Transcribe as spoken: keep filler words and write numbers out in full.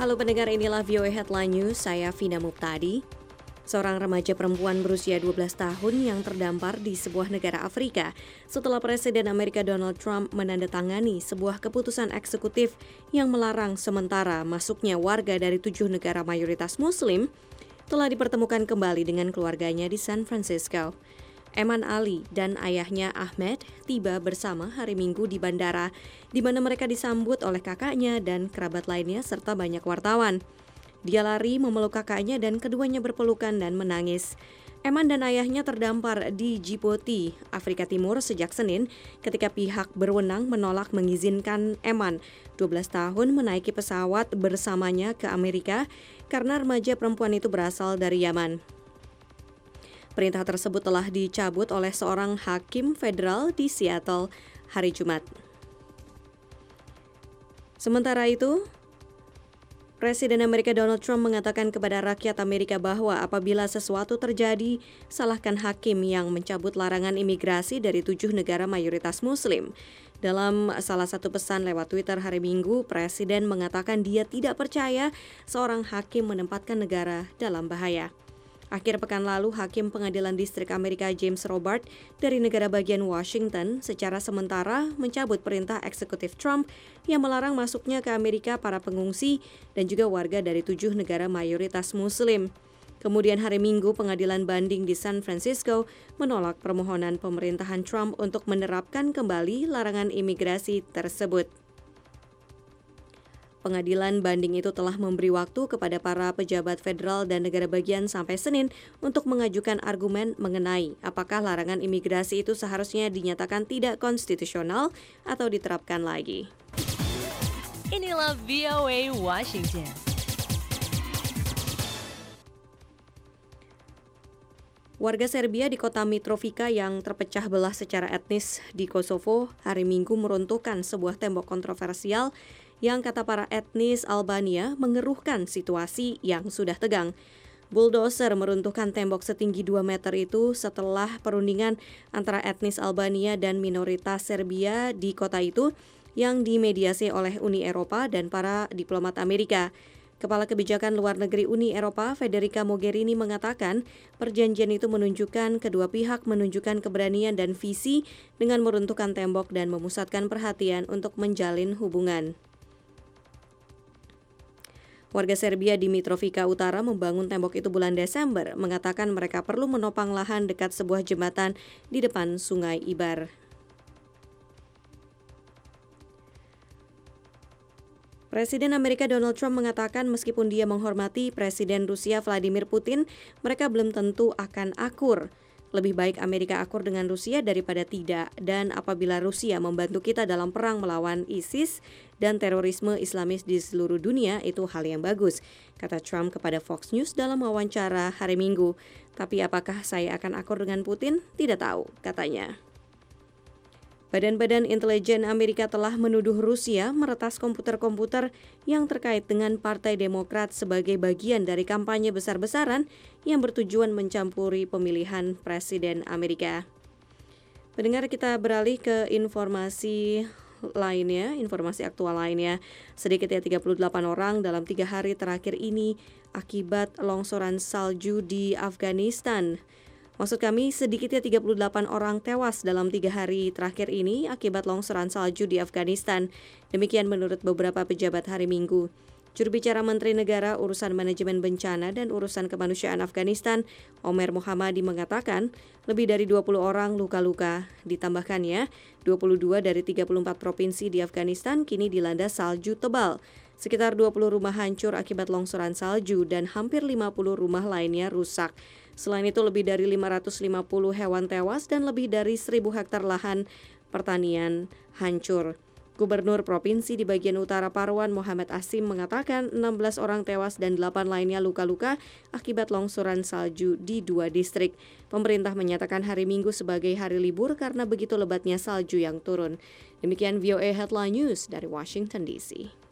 Halo pendengar, inilah V O A Headline News, saya Vina Muptadi. Seorang remaja perempuan berusia dua belas tahun yang terdampar di sebuah negara Afrika setelah Presiden Amerika Donald Trump menandatangani sebuah keputusan eksekutif yang melarang sementara masuknya warga dari tujuh negara mayoritas Muslim telah dipertemukan kembali dengan keluarganya di San Francisco. Eman Ali dan ayahnya Ahmed tiba bersama hari Minggu di bandara, di mana mereka disambut oleh kakaknya dan kerabat lainnya serta banyak wartawan. Dia lari memeluk kakaknya dan keduanya berpelukan dan menangis. Eman dan ayahnya terdampar di Djibouti, Afrika Timur sejak Senin ketika pihak berwenang menolak mengizinkan Eman, dua belas tahun, menaiki pesawat bersamanya ke Amerika karena remaja perempuan itu berasal dari Yaman. Perintah tersebut telah dicabut oleh seorang hakim federal di Seattle hari Jumat. Sementara itu, Presiden Amerika Donald Trump mengatakan kepada rakyat Amerika bahwa apabila sesuatu terjadi, salahkan hakim yang mencabut larangan imigrasi dari tujuh negara mayoritas Muslim. Dalam salah satu pesan lewat Twitter hari Minggu, Presiden mengatakan dia tidak percaya seorang hakim menempatkan negara dalam bahaya. Akhir pekan lalu, Hakim Pengadilan Distrik Amerika James Robart dari negara bagian Washington secara sementara mencabut perintah eksekutif Trump yang melarang masuknya ke Amerika para pengungsi dan juga warga dari tujuh negara mayoritas Muslim. Kemudian hari Minggu, Pengadilan Banding di San Francisco menolak permohonan pemerintahan Trump untuk menerapkan kembali larangan imigrasi tersebut. Pengadilan banding itu telah memberi waktu kepada para pejabat federal dan negara bagian sampai Senin untuk mengajukan argumen mengenai apakah larangan imigrasi itu seharusnya dinyatakan tidak konstitusional atau diterapkan lagi. Inilah V O A Washington. Warga Serbia di kota Mitrovica yang terpecah belah secara etnis di Kosovo hari Minggu meruntuhkan sebuah tembok kontroversial yang kata para etnis Albania mengeruhkan situasi yang sudah tegang. Bulldozer meruntuhkan tembok setinggi dua meter itu setelah perundingan antara etnis Albania dan minoritas Serbia di kota itu yang dimediasi oleh Uni Eropa dan para diplomat Amerika. Kepala Kebijakan Luar Negeri Uni Eropa, Federica Mogherini, mengatakan perjanjian itu menunjukkan kedua pihak menunjukkan keberanian dan visi dengan meruntuhkan tembok dan memusatkan perhatian untuk menjalin hubungan. Warga Serbia di Mitrovica Utara membangun tembok itu bulan Desember, mengatakan mereka perlu menopang lahan dekat sebuah jembatan di depan Sungai Ibar. Presiden Amerika Donald Trump mengatakan meskipun dia menghormati Presiden Rusia Vladimir Putin, mereka belum tentu akan akur. Lebih baik Amerika akur dengan Rusia daripada tidak, dan apabila Rusia membantu kita dalam perang melawan ISIS dan terorisme Islamis di seluruh dunia, itu hal yang bagus, kata Trump kepada Fox News dalam wawancara hari Minggu. Tapi apakah saya akan akur dengan Putin? Tidak tahu, katanya. Badan-badan intelijen Amerika telah menuduh Rusia meretas komputer-komputer yang terkait dengan Partai Demokrat sebagai bagian dari kampanye besar-besaran yang bertujuan mencampuri pemilihan Presiden Amerika. Pendengar, kita beralih ke informasi lainnya, informasi aktual lainnya. Sedikitnya tiga puluh delapan orang dalam tiga hari terakhir ini akibat longsoran salju di Afghanistan. Maksud kami, sedikitnya tiga puluh delapan orang tewas dalam tiga hari terakhir ini akibat longsoran salju di Afghanistan. Demikian menurut beberapa pejabat hari Minggu. Juru bicara Menteri Negara Urusan Manajemen Bencana dan Urusan Kemanusiaan Afghanistan, Omer Mohammadi, mengatakan lebih dari dua puluh orang luka-luka. Ditambahkannya, dua puluh dua dari tiga puluh empat provinsi di Afghanistan kini dilanda salju tebal. Sekitar dua puluh rumah hancur akibat longsoran salju dan hampir lima puluh rumah lainnya rusak. Selain itu, lebih dari lima ratus lima puluh hewan tewas dan lebih dari seribu hektar lahan pertanian hancur. Gubernur Provinsi di bagian utara Parwan, Muhammad Asim, mengatakan enam belas orang tewas dan delapan lainnya luka-luka akibat longsoran salju di dua distrik. Pemerintah menyatakan hari Minggu sebagai hari libur karena begitu lebatnya salju yang turun. Demikian V O A Headline News dari Washington D C.